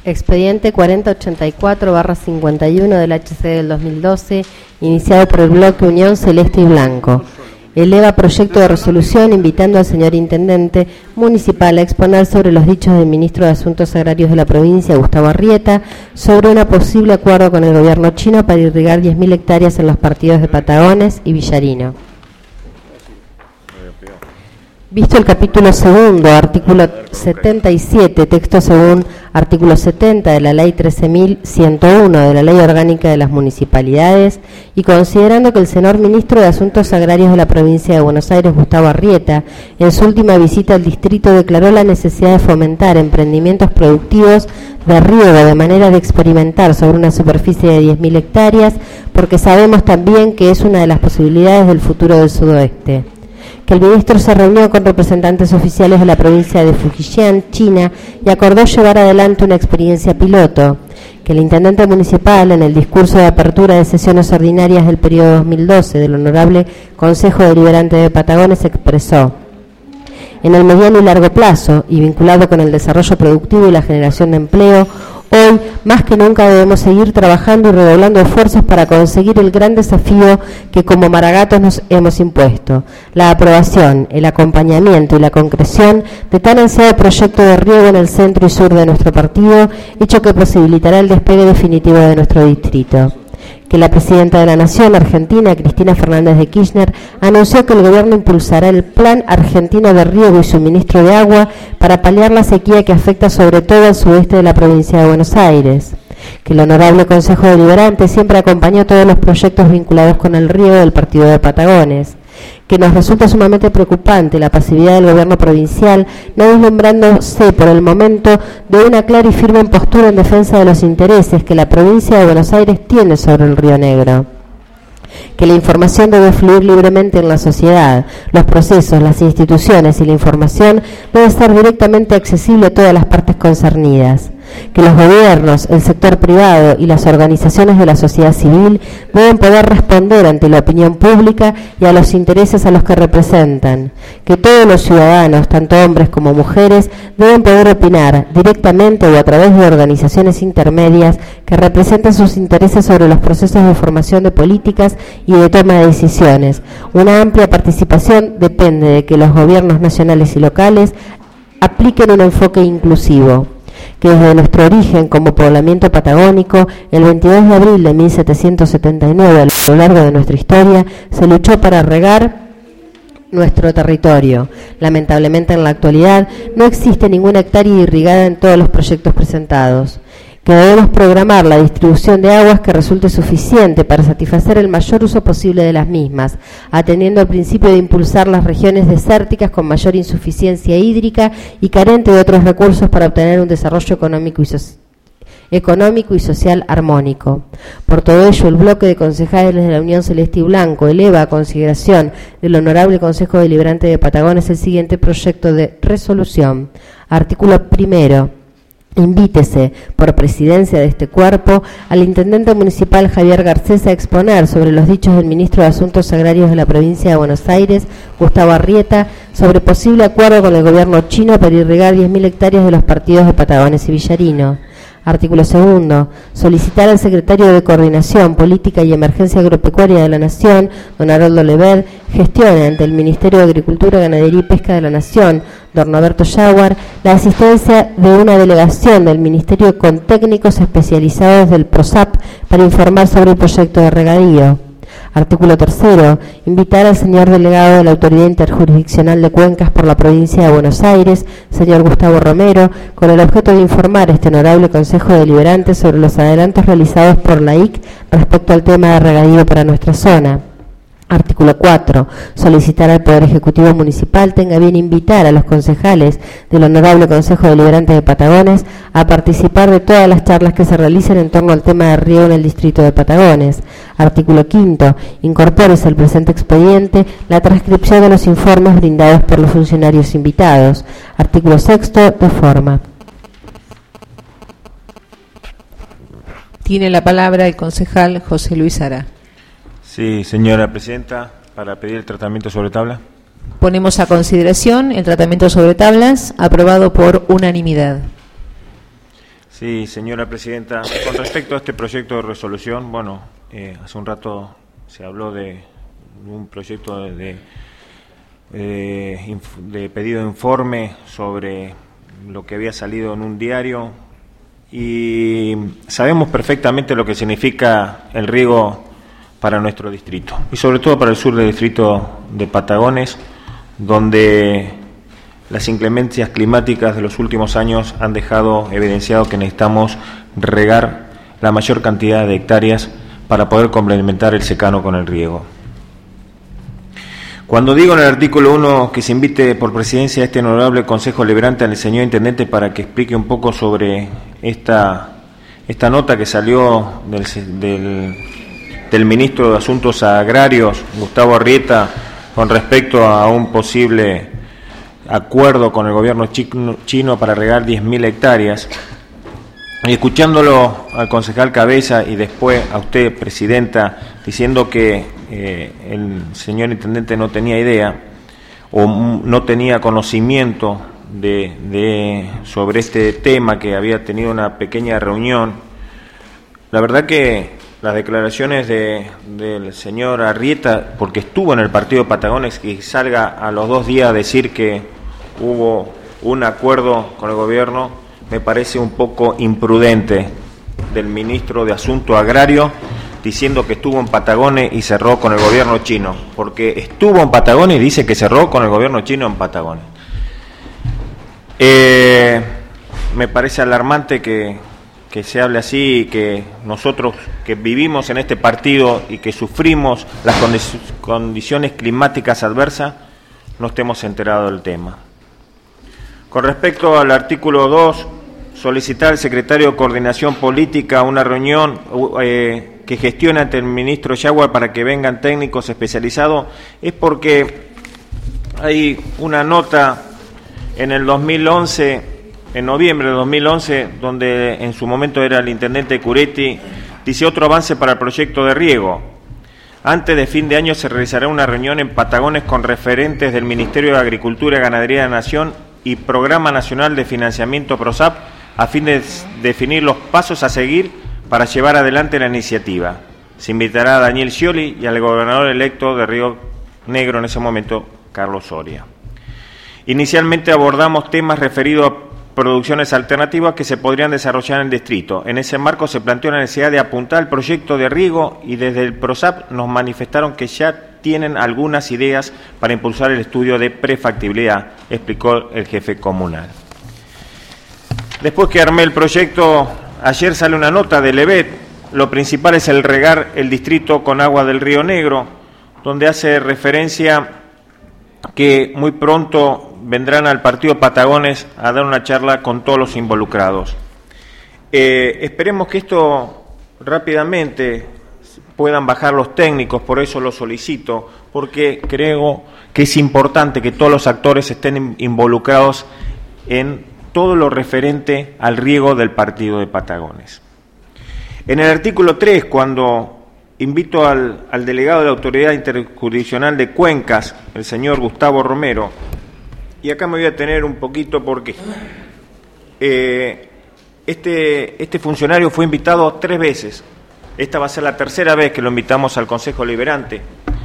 Expediente 4084/51 del HC del 2012, iniciado por el bloque Unión Celeste y Blanco. Eleva proyecto de resolución invitando al señor Intendente Municipal a exponer sobre los dichos del Ministro de Asuntos Agrarios de la provincia, Gustavo Arrieta, sobre un posible acuerdo con el gobierno chino para irrigar 10.000 hectáreas en los partidos de Patagones y Villarino. Visto el capítulo segundo, artículo 77, texto según artículo 70 de la Ley 13.101 de la Ley Orgánica de las Municipalidades, y considerando que el señor Ministro de Asuntos Agrarios de la Provincia de Buenos Aires, Gustavo Arrieta, en su última visita al distrito declaró la necesidad de fomentar emprendimientos productivos de riego de manera de experimentar sobre una superficie de 10.000 hectáreas, porque sabemos también que es una de las posibilidades del futuro del sudoeste. Que el ministro se reunió con representantes oficiales de la provincia de Fujian, China, y acordó llevar adelante una experiencia piloto. Que el intendente municipal, en el discurso de apertura de sesiones ordinarias del periodo 2012 del Honorable Consejo Deliberante de Patagones, expresó: en el mediano y largo plazo, y vinculado con el desarrollo productivo y la generación de empleo, hoy, más que nunca, debemos seguir trabajando y redoblando esfuerzos para conseguir el gran desafío que como maragatos nos hemos impuesto: la aprobación, el acompañamiento y la concreción de tan ansiado proyecto de riego en el centro y sur de nuestro partido, hecho que posibilitará el despegue definitivo de nuestro distrito. Que la presidenta de la Nación Argentina, Cristina Fernández de Kirchner, anunció que el gobierno impulsará el Plan Argentino de Riego y Suministro de Agua para paliar la sequía que afecta sobre todo al sudeste de la provincia de Buenos Aires. Que el Honorable Consejo Deliberante siempre acompañó todos los proyectos vinculados con el riego del partido de Patagones. Que nos resulta sumamente preocupante la pasividad del gobierno provincial, no deslumbrándose por el momento de una clara y firme postura en defensa de los intereses que la provincia de Buenos Aires tiene sobre el Río Negro. Que la información debe fluir libremente en la sociedad, los procesos, las instituciones y la información debe estar directamente accesible a todas las partes concernidas. Que los gobiernos, el sector privado y las organizaciones de la sociedad civil deben poder responder ante la opinión pública y a los intereses a los que representan. Que todos los ciudadanos, tanto hombres como mujeres, deben poder opinar directamente o a través de organizaciones intermedias que representen sus intereses sobre los procesos de formación de políticas y de toma de decisiones. Una amplia participación depende de que los gobiernos nacionales y locales apliquen un enfoque inclusivo. Que desde nuestro origen como poblamiento patagónico, el 22 de abril de 1779, a lo largo de nuestra historia, se luchó para regar nuestro territorio. Lamentablemente, en la actualidad, no existe ninguna hectárea irrigada en todos los proyectos presentados. Que debemos programar la distribución de aguas que resulte suficiente para satisfacer el mayor uso posible de las mismas, atendiendo al principio de impulsar las regiones desérticas con mayor insuficiencia hídrica y carente de otros recursos para obtener un desarrollo económico y social armónico. Por todo ello, el bloque de concejales de la Unión Celeste y Blanco eleva a consideración del Honorable Consejo Deliberante de Patagones el siguiente proyecto de resolución. Artículo primero. Invítese, por presidencia de este cuerpo, al Intendente Municipal Javier Garcés a exponer sobre los dichos del Ministro de Asuntos Agrarios de la Provincia de Buenos Aires, Gustavo Arrieta, sobre posible acuerdo con el gobierno chino para irrigar 10.000 hectáreas de los partidos de Patagones y Villarino. Artículo segundo. Solicitar al Secretario de Coordinación, Política y Emergencia Agropecuaria de la Nación, don Haroldo Lever, gestione ante el Ministerio de Agricultura, Ganadería y Pesca de la Nación, don Roberto Jaguar, la asistencia de una delegación del Ministerio con técnicos especializados del PROSAP para informar sobre el proyecto de regadío. Artículo tercero. Invitar al señor delegado de la Autoridad Interjurisdiccional de Cuencas por la Provincia de Buenos Aires, señor Gustavo Romero, con el objeto de informar a este honorable Consejo Deliberante sobre los adelantos realizados por la IC respecto al tema de regadío para nuestra zona. Artículo 4. Solicitar al Poder Ejecutivo Municipal tenga bien invitar a los concejales del Honorable Consejo Deliberante de Patagones a participar de todas las charlas que se realicen en torno al tema de riego en el distrito de Patagones. Artículo 5. Incorpórese al presente expediente la transcripción de los informes brindados por los funcionarios invitados. Artículo 6. De forma. Tiene la palabra el concejal José Luis Ara. Sí, señora presidenta, para pedir el tratamiento sobre tabla. Ponemos a consideración el tratamiento sobre tablas, aprobado por unanimidad. Sí, señora presidenta. Con respecto a este proyecto de resolución, bueno, hace un rato se habló de un proyecto de pedido de informe sobre lo que había salido en un diario y sabemos perfectamente lo que significa el riego para nuestro distrito y sobre todo para el sur del distrito de Patagones, donde las inclemencias climáticas de los últimos años han dejado evidenciado que necesitamos regar la mayor cantidad de hectáreas para poder complementar el secano con el riego. Cuando digo en el artículo 1 que se invite por presidencia a este honorable Consejo Deliberante al señor Intendente para que explique un poco sobre esta nota que salió del Ministro de Asuntos Agrarios, Gustavo Arrieta, con respecto a un posible acuerdo con el gobierno chino para regar 10.000 hectáreas, y escuchándolo al concejal Cabeza y después a usted, presidenta, diciendo que el señor intendente no tenía idea o no tenía conocimiento sobre este tema, que había tenido una pequeña reunión, la verdad que las declaraciones del señor Arrieta, porque estuvo en el partido de Patagones, y salga a los 2 días a decir que hubo un acuerdo con el gobierno, me parece un poco imprudente del ministro de Asuntos Agrarios, diciendo que estuvo en Patagones y cerró con el gobierno chino, porque estuvo en Patagones y dice que cerró con el gobierno chino en Patagones. Me parece alarmante que se hable así y que nosotros que vivimos en este partido y que sufrimos las condiciones climáticas adversas no estemos enterados del tema. Con respecto al artículo 2, solicitar al secretario de Coordinación Política una reunión que gestione ante el ministro Yaguar para que vengan técnicos especializados, es porque hay una nota en el 2011, en noviembre de 2011, donde en su momento era el intendente Curetti, dice: otro avance para el proyecto de riego. Antes de fin de año se realizará una reunión en Patagones con referentes del Ministerio de Agricultura y Ganadería de la Nación y Programa Nacional de Financiamiento PROSAP a fin de definir los pasos a seguir para llevar adelante la iniciativa. Se invitará a Daniel Scioli y al gobernador electo de Río Negro en ese momento, Carlos Soria. Inicialmente abordamos temas referidos a producciones alternativas que se podrían desarrollar en el distrito. En ese marco se planteó la necesidad de apuntar el proyecto de riego y desde el PROSAP nos manifestaron que ya tienen algunas ideas para impulsar el estudio de prefactibilidad, explicó el jefe comunal. Después que armé el proyecto, ayer sale una nota del EBET. Lo principal es el regar el distrito con agua del Río Negro, donde hace referencia que muy pronto vendrán al partido Patagones a dar una charla con todos los involucrados. Esperemos que esto rápidamente puedan bajar los técnicos, por eso lo solicito, porque creo que es importante que todos los actores estén involucrados en todo lo referente al riego del partido de Patagones. En el artículo 3, cuando invito al delegado de la Autoridad Interjurisdiccional de Cuencas, el señor Gustavo Romero, y acá me voy a tener un poquito porque este funcionario fue invitado 3 veces. Esta va a ser la 3ª vez que lo invitamos al Consejo Deliberante.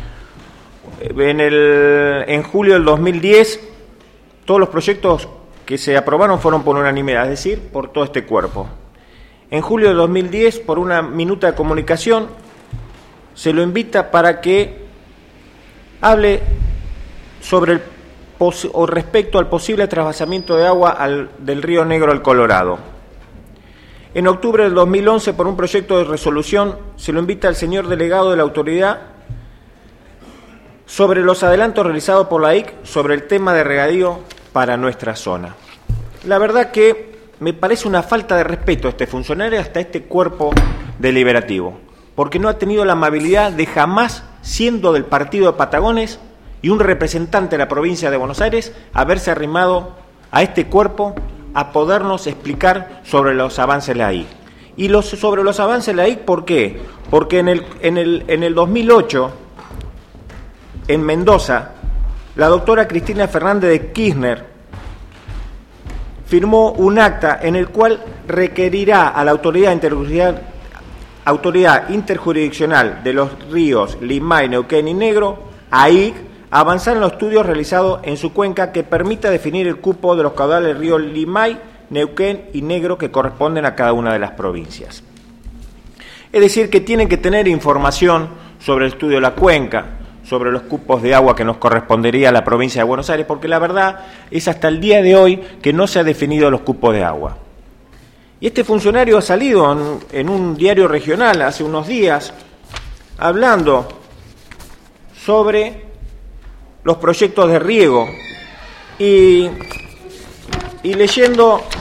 En julio del 2010, todos los proyectos que se aprobaron fueron por unanimidad, es decir, por todo este cuerpo. En julio de 2010, por una minuta de comunicación, se lo invita para que hable sobre respecto al posible trasvasamiento de agua del Río Negro al Colorado. En octubre del 2011, por un proyecto de resolución, se lo invita al señor delegado de la autoridad sobre los adelantos realizados por la IC sobre el tema de regadío para nuestra zona. La verdad que me parece una falta de respeto a este funcionario, hasta este cuerpo deliberativo, porque no ha tenido la amabilidad de jamás, siendo del partido de Patagones y un representante de la provincia de Buenos Aires, haberse arrimado a este cuerpo a podernos explicar sobre los avances de la IC. Y sobre los avances de la IC, ¿por qué? Porque en el 2008, en Mendoza, la doctora Cristina Fernández de Kirchner firmó un acta en el cual requerirá a la autoridad interjurisdiccional de los ríos Limay, Neuquén y Negro, AIC, avanzar en los estudios realizados en su cuenca que permita definir el cupo de los caudales del río Limay, Neuquén y Negro que corresponden a cada una de las provincias. Es decir, que tienen que tener información sobre el estudio de la cuenca, sobre los cupos de agua que nos correspondería a la provincia de Buenos Aires, porque la verdad es hasta el día de hoy que no se ha definido los cupos de agua. Y este funcionario ha salido en un diario regional hace unos días hablando sobre los proyectos de riego y leyendo,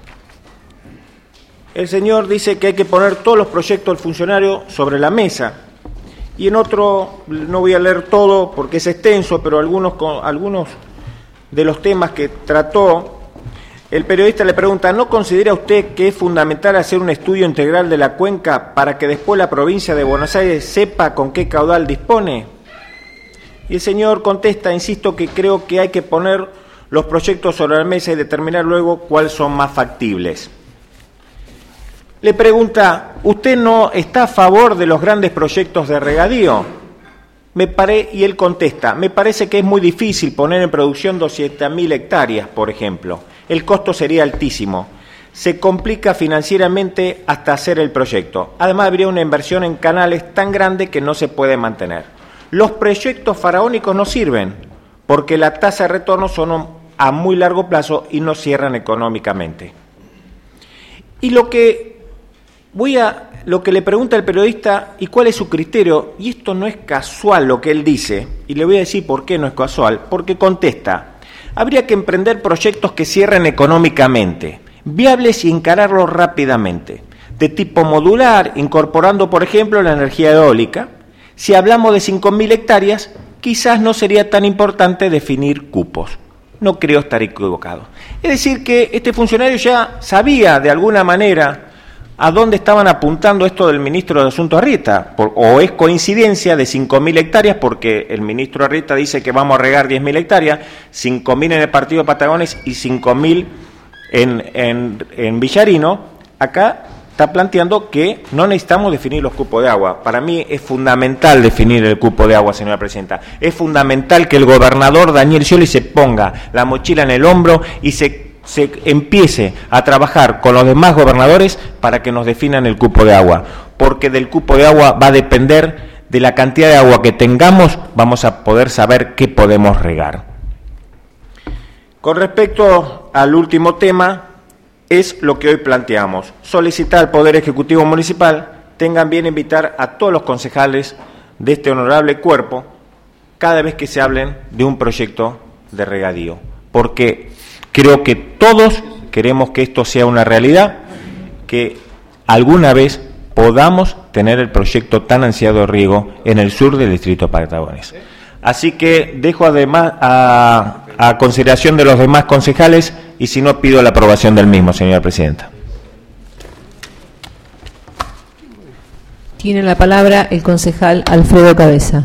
el señor dice que hay que poner todos los proyectos del funcionario sobre la mesa. Y en otro, no voy a leer todo porque es extenso, pero algunos de los temas que trató, el periodista le pregunta: ¿no considera usted que es fundamental hacer un estudio integral de la cuenca para que después la provincia de Buenos Aires sepa con qué caudal dispone? Y el señor contesta: insisto que creo que hay que poner los proyectos sobre la mesa y determinar luego cuáles son más factibles. Le pregunta: ¿usted no está a favor de los grandes proyectos de regadío? Y él contesta: me parece que es muy difícil poner en producción 200.000 hectáreas, por ejemplo. El costo sería altísimo. Se complica financieramente hasta hacer el proyecto. Además, habría una inversión en canales tan grande que no se puede mantener. Los proyectos faraónicos no sirven porque la tasa de retorno son a muy largo plazo y no cierran económicamente. Y lo que le pregunta el periodista, ¿y cuál es su criterio? Y esto no es casual lo que él dice, y le voy a decir por qué no es casual, porque contesta: habría que emprender proyectos que cierren económicamente, viables y encararlos rápidamente, de tipo modular, incorporando, por ejemplo, la energía eólica. Si hablamos de 5.000 hectáreas, quizás no sería tan importante definir cupos. No creo estar equivocado. Es decir, que este funcionario ya sabía de alguna manera a dónde estaban apuntando esto del ministro de Asuntos Arrieta, o es coincidencia de 5.000 hectáreas, porque el ministro Arrieta dice que vamos a regar 10.000 hectáreas, 5.000 en el partido de Patagones y 5.000 en Villarino. Acá está planteando que no necesitamos definir los cupos de agua. Para mí es fundamental definir el cupo de agua, señora presidenta. Es fundamental que el gobernador Daniel Scioli se ponga la mochila en el hombro y se empiece a trabajar con los demás gobernadores para que nos definan el cupo de agua, porque del cupo de agua va a depender de la cantidad de agua que tengamos, vamos a poder saber qué podemos regar. Con respecto al último tema, es lo que hoy planteamos: solicitar al Poder Ejecutivo Municipal tengan bien invitar a todos los concejales de este honorable cuerpo cada vez que se hablen de un proyecto de regadío, porque creo que todos queremos que esto sea una realidad, que alguna vez podamos tener el proyecto tan ansiado de riego en el sur del distrito de Patagones. Así que dejo además a consideración de los demás concejales, y si no, pido la aprobación del mismo, señora presidenta. Tiene la palabra el concejal Alfredo Cabeza.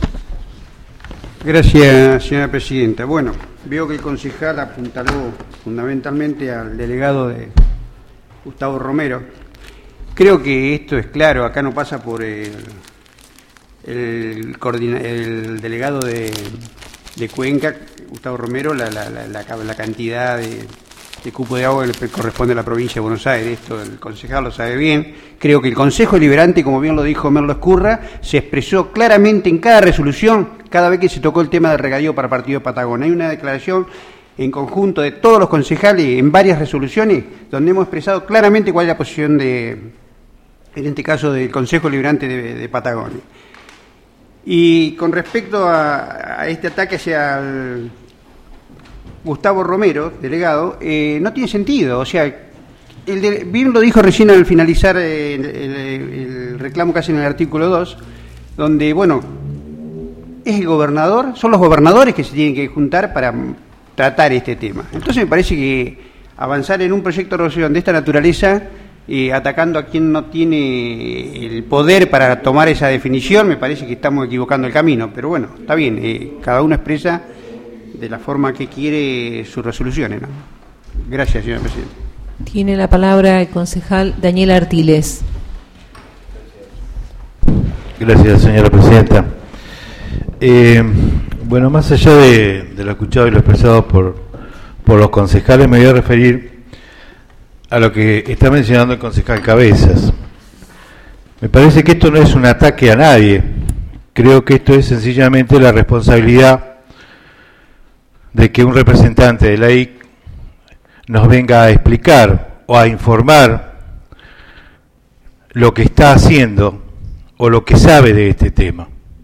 Gracias, señora presidenta. Bueno, veo que el concejal apuntaló fundamentalmente al delegado de Gustavo Romero. Creo que esto es claro, acá no pasa por el delegado de Cuenca, Gustavo Romero, la cantidad de cupo de agua que corresponde a la provincia de Buenos Aires. Esto el concejal lo sabe bien. Creo que el Consejo Deliberante, como bien lo dijo Merlo Escurra, se expresó claramente en cada resolución, cada vez que se tocó el tema del regadío para el partido de Patagones. Hay una declaración en conjunto de todos los concejales en varias resoluciones donde hemos expresado claramente cuál es la posición en este caso, del Consejo Deliberante de Patagones. Y con respecto a este ataque hacia el Gustavo Romero, delegado, no tiene sentido. O sea, bien lo dijo recién al finalizar el reclamo que hace en el artículo 2, donde, bueno, es el gobernador, son los gobernadores que se tienen que juntar para tratar este tema. Entonces me parece que avanzar en un proyecto de resolución de esta naturaleza, atacando a quien no tiene el poder para tomar esa definición, me parece que estamos equivocando el camino. Pero bueno, está bien, cada uno expresa de la forma que quiere sus resoluciones, ¿no? Gracias, señora presidenta. Tiene la palabra el concejal Daniel Artiles. Gracias, señora presidenta. Bueno, más allá de lo escuchado y lo expresado por los concejales, me voy a referir a lo que está mencionando el concejal Cabezas. Me parece que esto no es un ataque a nadie. Creo que esto es sencillamente la responsabilidad de que un representante de la IC nos venga a explicar o a informar lo que está haciendo o lo que sabe de este tema.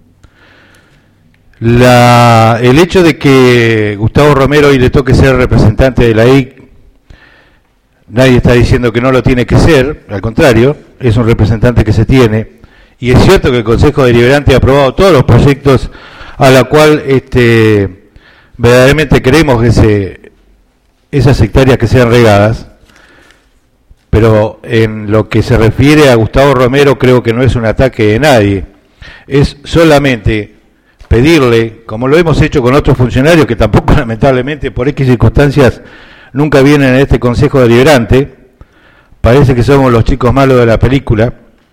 El hecho de que Gustavo Romero hoy le toque ser representante de la IC, nadie está diciendo que no lo tiene que ser, al contrario, es un representante que se tiene, y es cierto que el Consejo Deliberante ha aprobado todos los proyectos a la cual verdaderamente queremos esas hectáreas que sean regadas, pero en lo que se refiere a Gustavo Romero creo que no es un ataque de nadie, es solamente pedirle, como lo hemos hecho con otros funcionarios que tampoco lamentablemente por X circunstancias nunca vienen a este Consejo Deliberante, parece que somos los chicos malos de la película,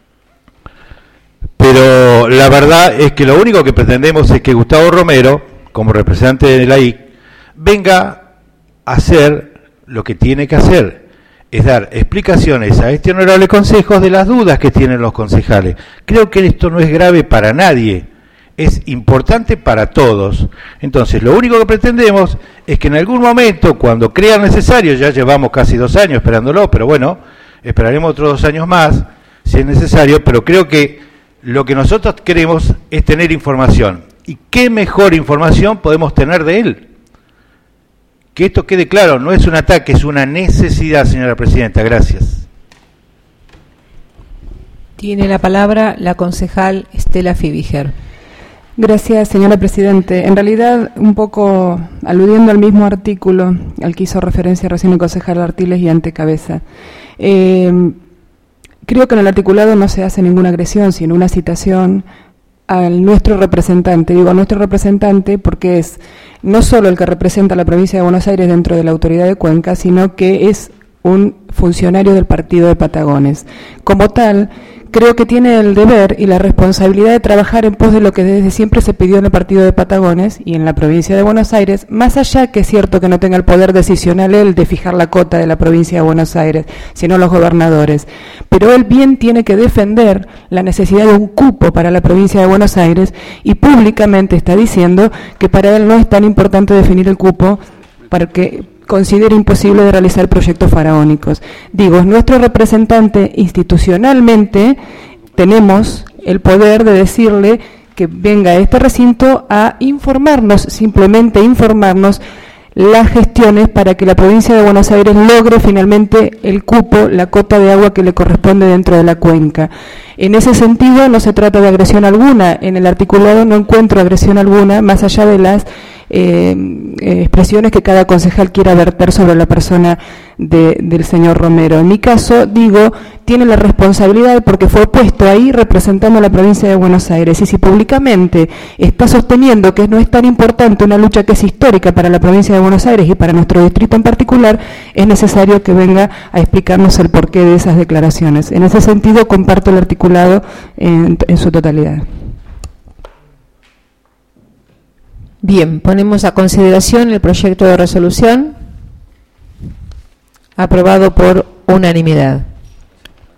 pero la verdad es que lo único que pretendemos es que Gustavo Romero, como representante de la IC, venga a hacer lo que tiene que hacer, es dar explicaciones a este honorable consejo de las dudas que tienen los concejales. Creo que esto no es grave para nadie, es importante para todos. Entonces, lo único que pretendemos es que en algún momento, cuando crea necesario, ya llevamos casi 2 años esperándolo, pero bueno, esperaremos otros 2 años más, si es necesario, pero creo que lo que nosotros queremos es tener información. ¿Y qué mejor información podemos tener de él? Que esto quede claro, no es un ataque, es una necesidad, señora presidenta. Gracias. Tiene la palabra la concejal Estela Fibiger. Gracias, señora presidente. En realidad, un poco aludiendo al mismo artículo al que hizo referencia recién el concejal Artiles y Antecabeza, creo que en el articulado no se hace ninguna agresión, sino una citación a nuestro representante. Digo nuestro representante porque es no solo el que representa a la provincia de Buenos Aires dentro de la autoridad de Cuenca, sino que es un funcionario del partido de Patagones. Como tal, creo que tiene el deber y la responsabilidad de trabajar en pos de lo que desde siempre se pidió en el partido de Patagones y en la provincia de Buenos Aires, más allá que es cierto que no tenga el poder decisional él de fijar la cota de la provincia de Buenos Aires, sino los gobernadores. Pero él bien tiene que defender la necesidad de un cupo para la provincia de Buenos Aires y públicamente está diciendo que para él no es tan importante definir el cupo para que considera imposible de realizar proyectos faraónicos. Digo, es nuestro representante institucionalmente, tenemos el poder de decirle que venga a este recinto a informarnos, simplemente informarnos las gestiones para que la provincia de Buenos Aires logre finalmente el cupo, la cota de agua que le corresponde dentro de la cuenca. En ese sentido no se trata de agresión alguna, en el articulado no encuentro agresión alguna, más allá de las expresiones que cada concejal quiera verter sobre la persona del señor Romero. En mi caso, digo, tiene la responsabilidad porque fue puesto ahí representando a la provincia de Buenos Aires, y si públicamente está sosteniendo que no es tan importante una lucha que es histórica para la provincia de Buenos Aires y para nuestro distrito en particular, es necesario que venga a explicarnos el porqué de esas declaraciones. En ese sentido, comparto el articulado en su totalidad. Bien, ponemos a consideración el proyecto de resolución aprobado por unanimidad.